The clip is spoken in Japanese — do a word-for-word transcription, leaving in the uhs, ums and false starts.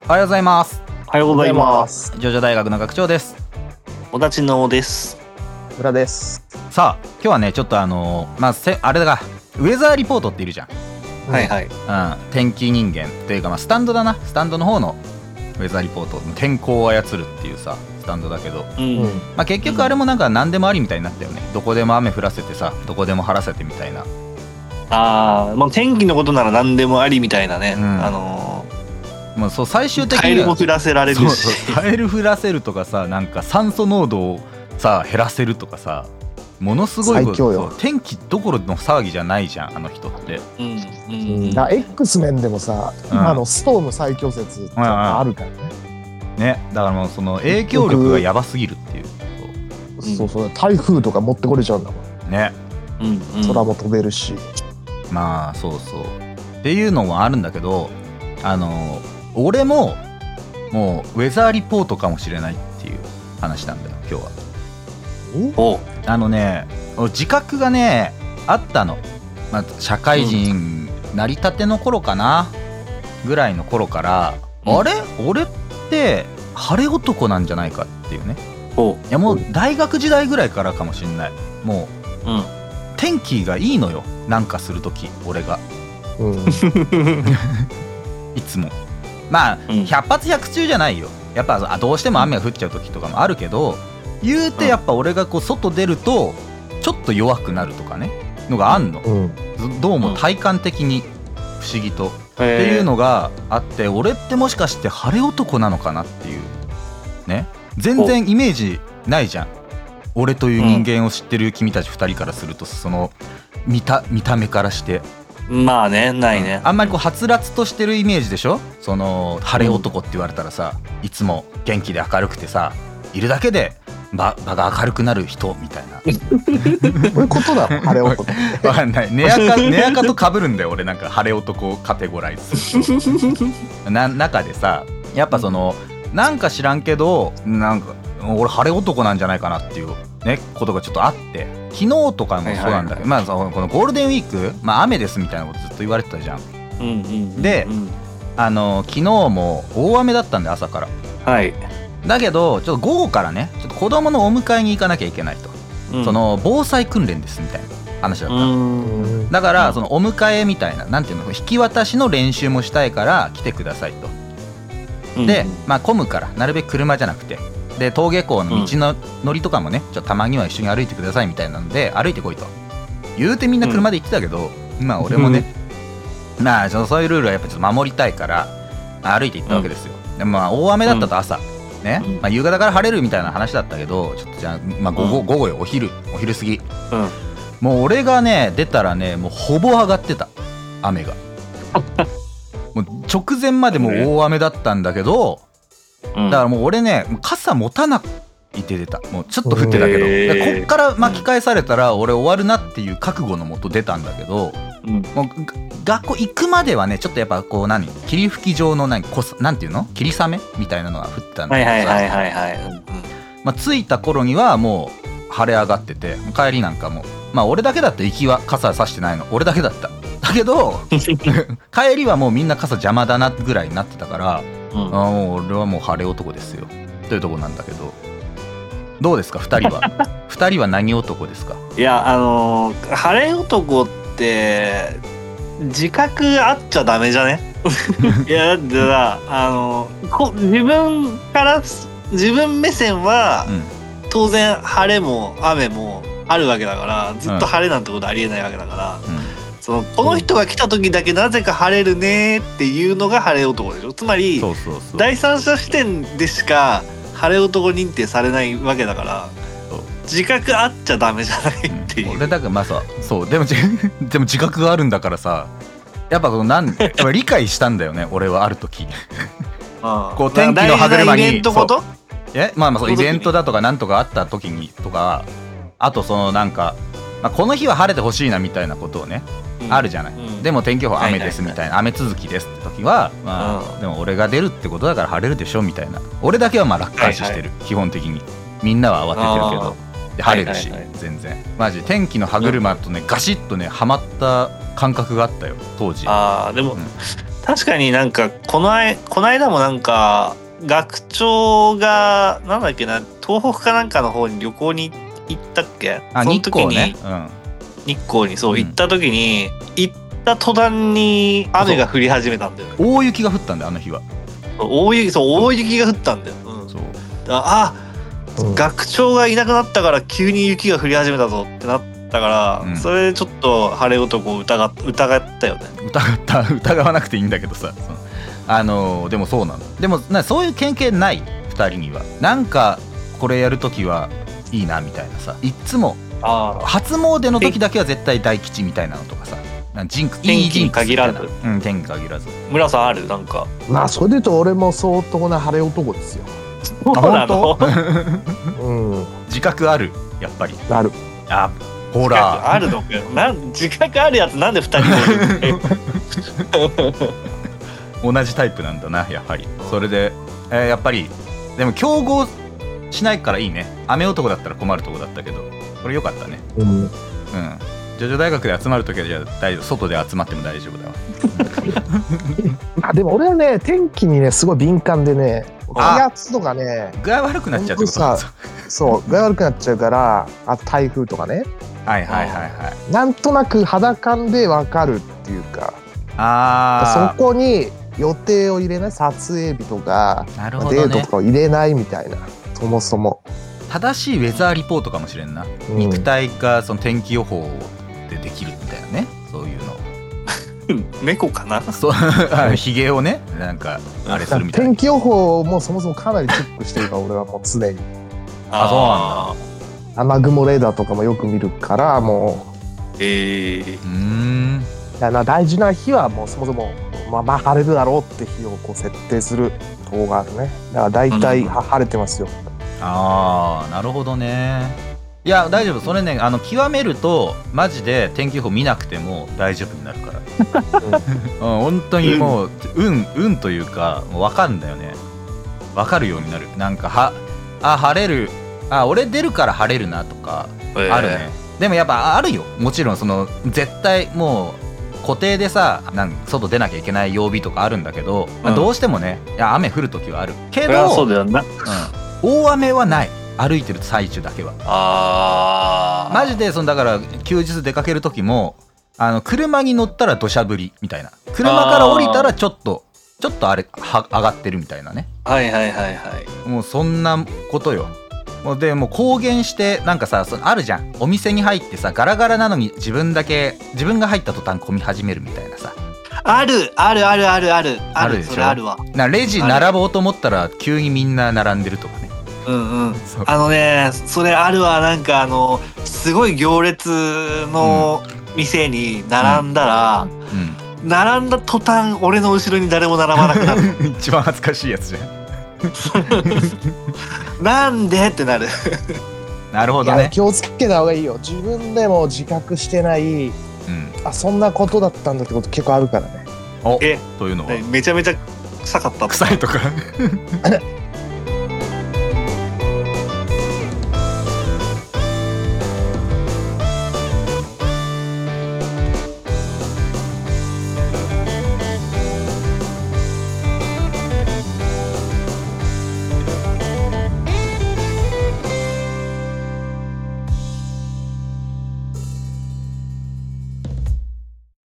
おはようございます。 おはようございます。 ジョジョ大学の学長です。 小立のです。 村です。 さあ今日はねちょっとあのー、まあせあれだがウェザーリポートっているじゃん。 はいはい、 うん、天気人間というか、まあ、スタンドだなスタンドの方のウェザーリポート、天候を操るっていうさスタンドだけど、 うんまあ、結局あれもなんか何でもありみたいになったよね。どこでも雨降らせてさどこでも晴らせてみたいな。 ああ、もう天気のことなら何でもありみたいなね、 うん、 あのー、もうそう最終的にはカエルも降らせられるし、そうそうカエル降らせるとかさ、なんか酸素濃度をさ減らせるとかさ、ものすごい最強よ。 天気どころの騒ぎじゃないじゃんあの人って、 うんうん、だ X メンでもさ、うん、今のストーム最強説ってあるからね、 うんうん、ね、だからもうその影響力がやばすぎるっていう、 そうそうそう、台風とか持ってこれちゃうんだもんね、 うんうん、空も飛べるし、 まあそうそうっていうのもあるんだけど、あの俺ももうウェザーリポートかもしれないっていう話なんだよ今日は。 おあのね自覚がねあったの、まあ、社会人なりたての頃かなぐらいの頃から、うん、あれ俺って晴れ男なんじゃないかっていうね。 おいやもう大学時代ぐらいからかもしれない。もう、うん、天気がいいのよなんかするとき俺が、うん、いつもまあ、うん、百発百中じゃないよ。やっぱどうしても雨が降っちゃう時とかもあるけど、言うてやっぱ俺がこう外出るとちょっと弱くなるとかねのがあんの、うん、どうも体感的に不思議と、うん、っていうのがあって、俺ってもしかして晴れ男なのかなっていうね。全然イメージないじゃん俺という人間を知ってる君たちふたりからすると、その 見た、見た目からして、 まあね、ないね、 あんまりこうはつらつとしてるイメージでしょ。その晴れ男って言われたらさ、いつも元気で明るくてさ、いるだけで場, 場が明るくなる人みたいなどういうことだ晴れ男わかんない。寝垢と被るんだよ俺、なんか晴れ男をカテゴライズするとな中でさ、やっぱそのなんか知らんけどなんか俺晴れ男なんじゃないかなっていうねことがちょっとあって、昨日とかもそうなんだけど、はいはいはい、まあこのゴールデンウィーク、まあ雨ですみたいなことずっと言われてたじゃん、うんうんうんうん、であの昨日も大雨だったんで朝から、 はい。 だけどちょっと午後からねちょっと子供のお迎えに行かなきゃいけないと、うん、その防災訓練ですみたいな話だったの。だからそのお迎えみたいな、なんていうの、引き渡しの練習もしたいから来てくださいと、うん、でまあ混むからなるべく車じゃなくて、で登下校の道の乗りとかもね、ちょっとたまには一緒に歩いてくださいみたいなので歩いてこいと言うてみんな車で行ってたけど、うん、まあ俺もね、うん、まあそういうルールはやっぱちょっと守りたいから歩いて行ったわけですよ、うん、でもまあ大雨だったと朝、うんね、まあ、夕方から晴れるみたいな話だったけど、ちょっとじゃあ、まあ、午後、うん、午後よお昼お昼過ぎ、うん、もう俺がね出たらねもうほぼ上がってた雨がもう直前までもう大雨だったんだけど、うん、だからもう俺ね傘持たないて出た。もうちょっと降ってたけど、えー、こっから巻き返されたら俺終わるなっていう覚悟のもと出たんだけど、うん、もう学校行くまではねちょっとやっぱこう何霧吹き状の何こなんていうの霧雨みたいなのが降ってたんだけどさ、はいはいはいはい、うん、まあ、着いた頃にはもう晴れ上がってて、帰りなんかもまあ俺だけだった行きは傘差してないの俺だけだっただけど帰りはもうみんな傘邪魔だなぐらいになってたから、うん、あもう俺はもう晴れ男ですよというとこなんだけど、どうですかふたりはふたりは何男ですか。 いやあのー、晴れ男って自覚あっちゃダメじゃねいやだってさ、あのこ自分から自分目線は、うん、当然晴れも雨もあるわけだから、ずっと晴れなんてことありえないわけだから、うん、そのこの人が来た時だけなぜか晴れるねっていうのが晴れ男でしょ。つまりそうそうそう、第三者視点でしか晴れ男認定されないわけだから、自覚あっちゃダメじゃないっていう、うん、俺だからまあさそうでもでも自覚があるんだからさ、やっぱこのなんやっぱ理解したんだよね俺はある時ああこう天気の歯車にイベントことえまあまあそうイベントだとかなんとかあった時にとか、あとそのなんか、まあ、この日は晴れてほしいなみたいなことをね、うん、あるじゃない、うん、でも天気予報雨ですみたいな、はいはいはい、雨続きですって時は、まあ、うん、でも俺が出るってことだから晴れるでしょみたいな、俺だけはまあ楽観視してる、はいはい、基本的にみんなは慌ててるけどで晴れるし、はいはいはい、全然マジ天気の歯車とねガシッとねはまった感覚があったよ当時。 あーでも、うん、 確かになんかこのあいこの間もなんか学長がなんだっけな、東北かなんかの方に旅行に行ったっけ？ あ、 その日時に光ね、うん、 日光にそううん行った時に、行った途端に雨が降り始めたんだよ。 大雪が降ったんだよあの日は。 大雪、そう大雪が降ったんだよ。うん、 そうあ、 うん、 学長がいなくなったから急に雪が降り始めたぞってなったから、うん、それでちょっと晴れ男を疑っ疑ったよね。 疑った疑わなくていいんだけどさ、あのでもそうなの。でもなそういう経験ないふたりにはなんかこれやるときはいいなみたいなさ、いっつもあ初詣の時だけは絶対大吉みたいなのとかさ、ジンクいいジンクスみたいな、うん、天気限らず。 村さんある？なんかまあそれで言うと俺も相当な晴れ男ですよ。 そうなの？ うん、 自覚ある？やっぱりある。 あ、ほらあるのかよ。なん自覚あるやつなんでふたりもいる同じタイプなんだなやっぱり。それで、えー、やっぱりでも競合しないからいいね。雨男だったら困るとこだったけどこれ良かったね。うん、うん、ジョジョ大学で集まるときはじゃあ大丈夫、外で集まっても大丈夫だわまあでも俺はね天気にねすごい敏感でね、気圧とかね具合悪くなっちゃうってことさ、そう具合悪くなっちゃうから、あと台風とかね、 はいはいはいはい、 なんとなく肌感で分かるっていうか、 あそこに予定を入れない、撮影日とか、 なるほどね、 デートとかを入れないみたいな、そもそも正しいウェザーリポートかもしれんな、うん、肉体がその天気予報でできるみたいなね、そういうの猫かな、 そうひげをねなんかあれするみたいな。 天気予報もそもそもかなりチェックしてるから俺はもう常に。 あ、そうなんだ。 雨雲レーダーとかもよく見るからもう、 えー、 うーん、だから大事な日はもうそもそもまあまあ晴れるだろうって日をこう設定する方があるね。だから大体、うん、晴れてますよ。ああ、なるほどね。いや大丈夫、それね、あの極めるとマジで天気予報見なくても大丈夫になるから、うん、本当にもう運運というかもう分かるんだよね。分かるようになる。なんかはあ晴れる、あ俺出るから晴れるなとかあるね、えー、でもやっぱあるよ、もちろんその絶対もう固定でさなん外出なきゃいけない曜日とかあるんだけど、うん、どうしてもね、いや雨降る時はあるけど、 そうだよな、 うん、大雨はない。歩いてる最中だけは。あマジでそのだから休日出かける時もあの車に乗ったら土砂降りみたいな、車から降りたらちょっとちょっとあれは上がってるみたいなね。 はいはいはいはい。 もうそんなことよ。もうでもう公言してなんかさ、そのあるじゃん、お店に入ってさガラガラなのに自分だけ自分が入った途端混み始めるみたいなさ。 あるあるあるあるあるあるでしょ。 それあるわ。 なレジ並ぼうと思ったら急にみんな並んでるとかね。 うんうん、あのねそれあるわ。なんかあのすごい行列の店に並んだら、うんうん、並んだ途端俺の後ろに誰も並ばなくなる一番恥ずかしいやつじゃんなんでってなるなるほどね。 気をつけた方がいいよ。自分でも自覚してない、うん、あそんなことだったんだってこと結構あるからね。 おえというのはめちゃめちゃ臭かった臭いとか